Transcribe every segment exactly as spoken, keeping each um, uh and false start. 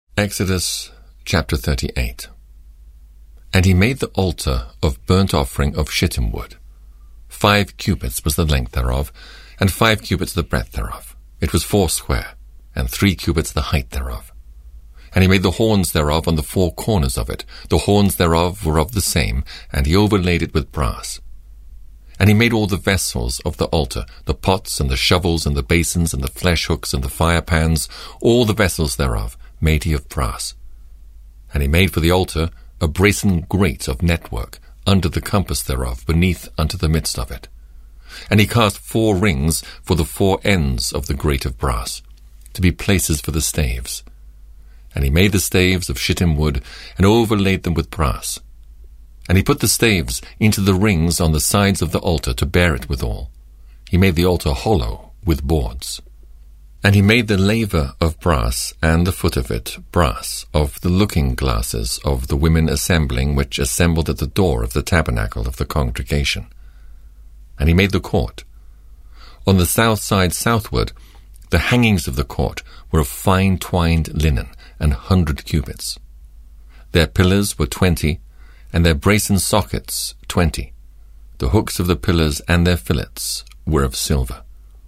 Exodus chapter thirty-eight. And he made the altar of burnt offering of shittim wood. Five cubits was the length thereof, and five cubits the breadth thereof. It was foursquare, and three cubits the height thereof. And he made the horns thereof on the four corners of it. The horns thereof were of the same, and he overlaid it with brass. And he made all the vessels of the altar, the pots and the shovels and the basins and the flesh hooks and the fire pans, all the vessels thereof made he of brass. And he made for the altar a brazen grate of network, under the compass thereof, beneath unto the midst of it. And he cast four rings for the four ends of the grate of brass, to be places for the staves. And he made the staves of shittim wood, and overlaid them with brass. And he put the staves into the rings on the sides of the altar to bear it withal. He made the altar hollow with boards. And he made the laver of brass, and the foot of it brass, of the looking glasses of the women assembling, which assembled at the door of the tabernacle of the congregation. And he made the court. On the south side southward, the hangings of the court were of fine twined linen, an hundred cubits. Their pillars were twenty, and their brazen sockets twenty. The hooks of the pillars and their fillets were of silver.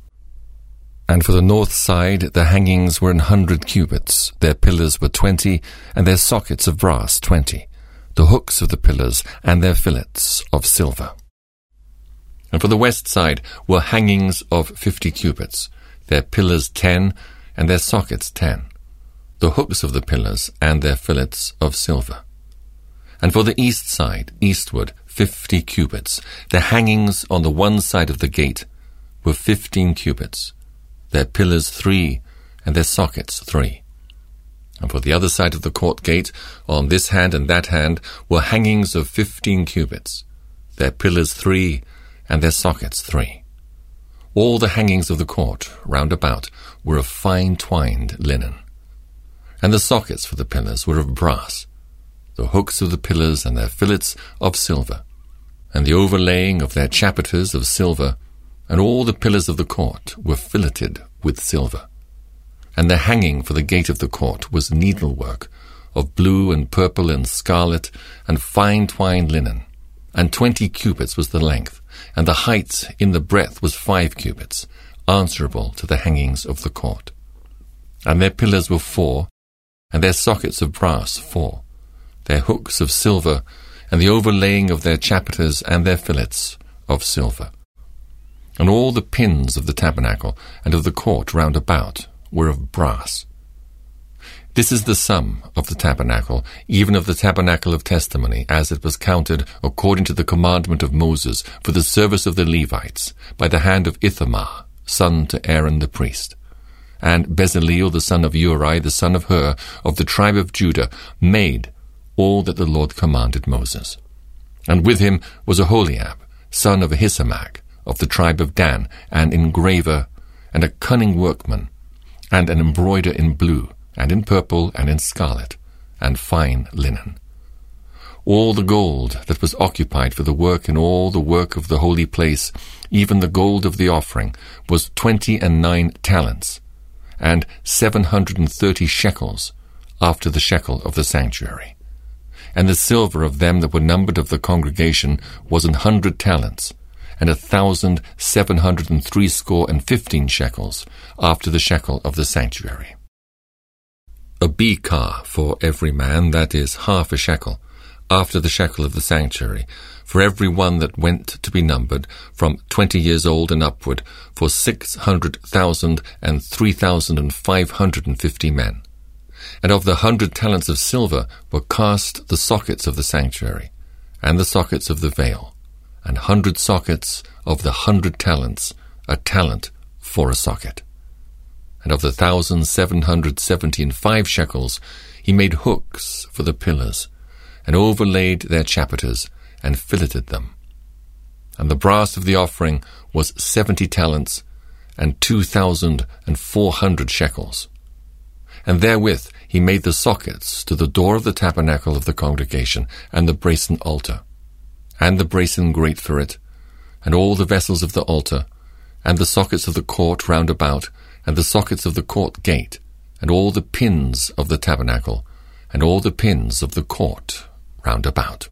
And for the north side the hangings were an hundred cubits. Their pillars were twenty, and their sockets of brass twenty. The hooks of the pillars and their fillets of silver. And for the west side were hangings of fifty cubits. Their pillars ten, and their sockets ten. The hooks of the pillars and their fillets of silver. And for the east side, eastward, fifty cubits. The hangings on the one side of the gate were fifteen cubits. Their pillars three, and their sockets three. And for the other side of the court gate, on this hand and that hand, were hangings of fifteen cubits. Their pillars three, and their sockets three. All the hangings of the court round about were of fine twined linen. And the sockets for the pillars were of brass, the hooks of the pillars and their fillets of silver, and the overlaying of their chapiters of silver, and all the pillars of the court were filleted with silver. And the hanging for the gate of the court was needlework of blue and purple and scarlet and fine twined linen, and twenty cubits was the length, and the height in the breadth was five cubits, answerable to the hangings of the court. And their pillars were four, and their sockets of brass four, their hooks of silver, and the overlaying of their chapiters and their fillets of silver. And all the pins of the tabernacle and of the court round about were of brass. This is the sum of the tabernacle, even of the tabernacle of testimony, as it was counted according to the commandment of Moses for the service of the Levites, by the hand of Ithamar, son to Aaron the priest. And Bezaleel the son of Uri, the son of Hur, of the tribe of Judah, made all that the Lord commanded Moses. And with him was Aholiab, son of Ahisamach, of the tribe of Dan, an engraver, and a cunning workman, and an embroider in blue, and in purple, and in scarlet, and fine linen. All the gold that was occupied for the work in all the work of the holy place, even the gold of the offering, was twenty and nine talents, and seven hundred and thirty shekels, after the shekel of the sanctuary. And the silver of them that were numbered of the congregation was an hundred talents, and a thousand seven hundred and threescore and fifteen shekels, after the shekel of the sanctuary. A bekah for every man, that is, half a shekel, after the shekel of the sanctuary, for every one that went to be numbered, from twenty years old and upward, for six hundred thousand and three thousand and five hundred and fifty men. And of the hundred talents of silver were cast the sockets of the sanctuary, and the sockets of the veil, and hundred sockets of the hundred talents, a talent for a socket. And of the thousand seven hundred seventy and five shekels he made hooks for the pillars, and overlaid their chapiters, and filleted them. And the brass of the offering was seventy talents, and two thousand and four hundred shekels. And therewith he made the sockets to the door of the tabernacle of the congregation, and the brazen altar, and the brazen grate for it, and all the vessels of the altar, and the sockets of the court round about, and the sockets of the court gate, and all the pins of the tabernacle, and all the pins of the court round about.